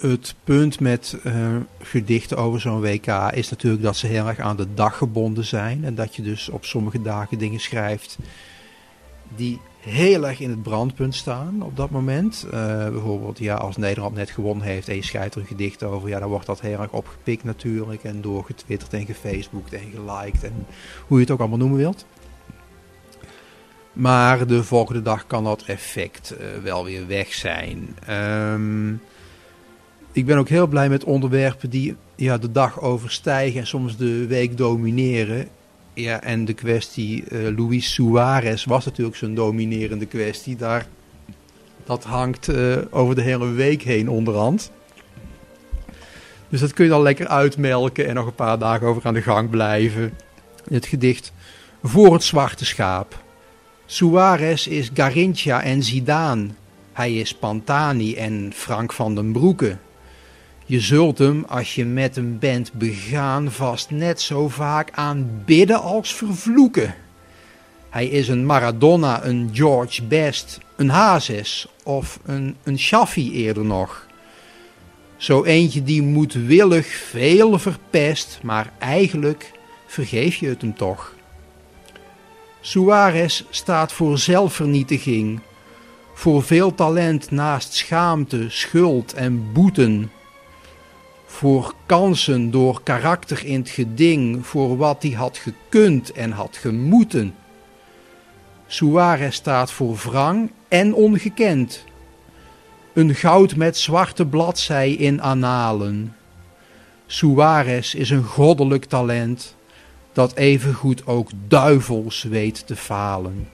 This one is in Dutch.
Het punt met gedichten over zo'n WK is natuurlijk dat ze heel erg aan de dag gebonden zijn. En dat je dus op sommige dagen dingen schrijft die heel erg in het brandpunt staan op dat moment. Bijvoorbeeld, ja, als Nederland net gewonnen heeft en je schrijft er een gedicht over, ja, dan wordt dat heel erg opgepikt natuurlijk. En doorgetwitterd en gefaceboekt en geliked en hoe je het ook allemaal noemen wilt. Maar de volgende dag kan dat effect wel weer weg zijn. Ik ben ook heel blij met onderwerpen die de dag overstijgen en soms de week domineren. Ja, en de kwestie Luis Suarez was natuurlijk zo'n dominerende kwestie. Dat hangt over de hele week heen onderhand. Dus dat kun je dan lekker uitmelken en nog een paar dagen over aan de gang blijven. Het gedicht Voor het zwarte schaap. Suarez is Garrincha en Zidane. Hij is Pantani en Frank van den Broeke. Je zult hem, als je met hem bent begaan, vast net zo vaak aanbidden als vervloeken. Hij is een Maradona, een George Best, een Hazes of een Shaffi eerder nog. Zo eentje die moedwillig veel verpest, maar eigenlijk vergeef je het hem toch. Suarez staat voor zelfvernietiging, voor veel talent naast schaamte, schuld en boeten. Voor kansen door karakter in het geding, voor wat hij had gekund en had gemoeten. Suarez staat voor wrang en ongekend. Een goud met zwarte bladzij in annalen. Suarez is een goddelijk talent, dat evengoed ook duivels weet te falen.